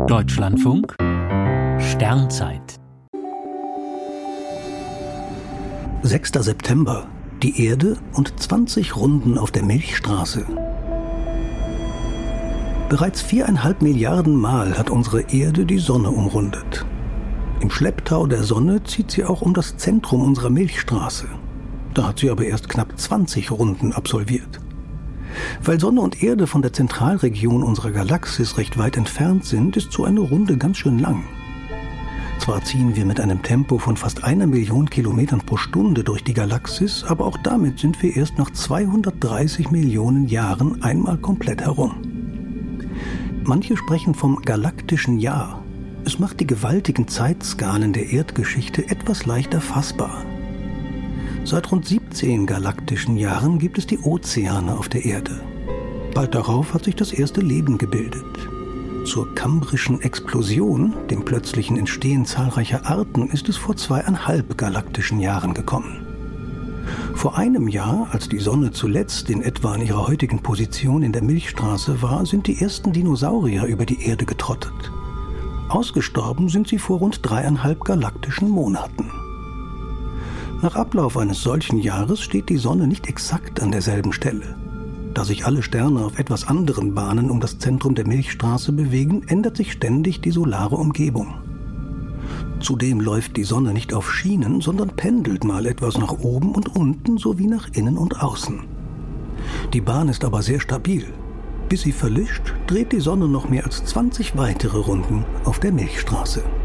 Deutschlandfunk Sternzeit 6. September. Die Erde und 20 Runden auf der Milchstraße. Bereits 4,5 Milliarden Mal hat unsere Erde die Sonne umrundet. Im Schlepptau der Sonne zieht sie auch um das Zentrum unserer Milchstraße. Da hat sie aber erst knapp 20 Runden absolviert. Weil Sonne und Erde von der Zentralregion unserer Galaxis recht weit entfernt sind, ist so eine Runde ganz schön lang. Zwar ziehen wir mit einem Tempo von fast 1 Million Kilometern pro Stunde durch die Galaxis, aber auch damit sind wir erst nach 230 Millionen Jahren einmal komplett herum. Manche sprechen vom galaktischen Jahr. Es macht die gewaltigen Zeitskalen der Erdgeschichte etwas leichter fassbar. Seit rund 17 galaktischen Jahren gibt es die Ozeane auf der Erde. Bald darauf hat sich das erste Leben gebildet. Zur kambrischen Explosion, dem plötzlichen Entstehen zahlreicher Arten, ist es vor 2,5 galaktischen Jahren gekommen. Vor einem Jahr, als die Sonne zuletzt in etwa an ihrer heutigen Position in der Milchstraße war, sind die ersten Dinosaurier über die Erde getrottet. Ausgestorben sind sie vor rund 3,5 galaktischen Monaten. Nach Ablauf eines solchen Jahres steht die Sonne nicht exakt an derselben Stelle. Da sich alle Sterne auf etwas anderen Bahnen um das Zentrum der Milchstraße bewegen, ändert sich ständig die solare Umgebung. Zudem läuft die Sonne nicht auf Schienen, sondern pendelt mal etwas nach oben und unten sowie nach innen und außen. Die Bahn ist aber sehr stabil. Bis sie verlischt, dreht die Sonne noch mehr als 20 weitere Runden auf der Milchstraße.